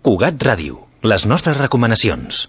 Cugat Ràdio, les nostres recomanacions.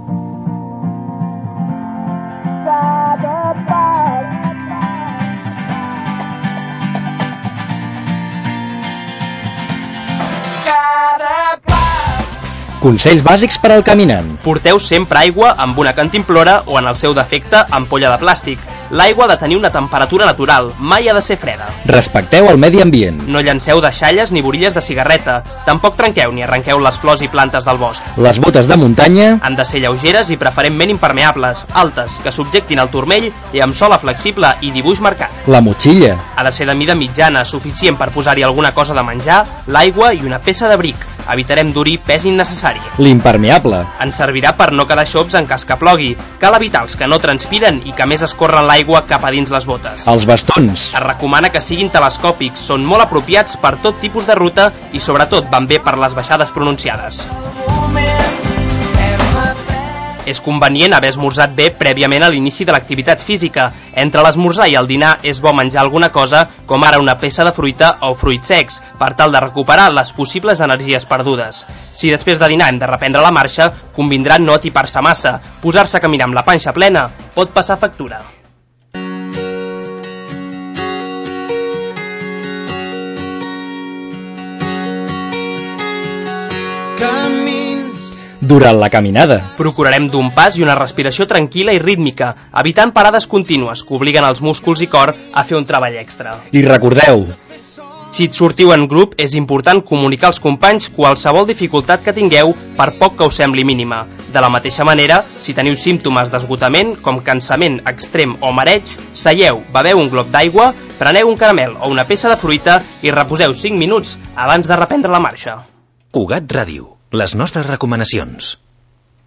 Consells bàsics per al caminant. Porteu sempre aigua amb una cantimplora o, en el seu defecte, ampolla de plàstic. L'aigua ha de tenir una temperatura natural, mai ha de ser freda. Respecteu el medi ambient. No llanceu deixalles ni borilles de cigarreta. Tampoc trenqueu ni arrenqueu les flors i plantes del bosc. Les botes de muntanya han de ser lleugeres i preferentment impermeables, altes, que subjectin el turmell i amb sola flexible i dibuix marcat. La motxilla ha de ser de mida mitjana, suficient per posar-hi alguna cosa de menjar, l'aigua i una peça d'abric. Evitarem dur-hi pes innecessari. L'impermeable ens servirà per no quedar xops en cas que plogui. Cal evitar els que no transpiren i que més escorren l'aigua cap a dins les botes. Els bastons es recomana que siguin telescòpics, són molt apropiats per tot tipus de ruta i sobretot van bé per les baixades pronunciades. És convenient haver esmorzat bé prèviament a l'inici de l'activitat física. Entre l'esmorzar i el dinar és bo menjar alguna cosa, com ara una peça de fruita o fruits secs, per tal de recuperar les possibles energies perdudes. Si després de dinar hem de reprendre la marxa, convindrà no atipar-se massa. Posar-se a caminar amb la panxa plena pot passar factura. durant la caminada. Procurarem d'un pas i una respiració tranquil·la i rítmica, evitant parades contínues que obliguen els músculs i cor a fer un treball extra. I recordeu, si sortiu en grup, és important comunicar als companys qualsevol dificultat que tingueu, per poc que us sembli mínima. De la mateixa manera, si teniu símptomes d'esgotament, com cansament extrem o mareig, seieu, beveu un glob d'aigua, preneu un caramel o una peça de fruita i reposeu 5 minuts abans de reprendre la marxa. Cugat Ràdio, les nostres recomanacions.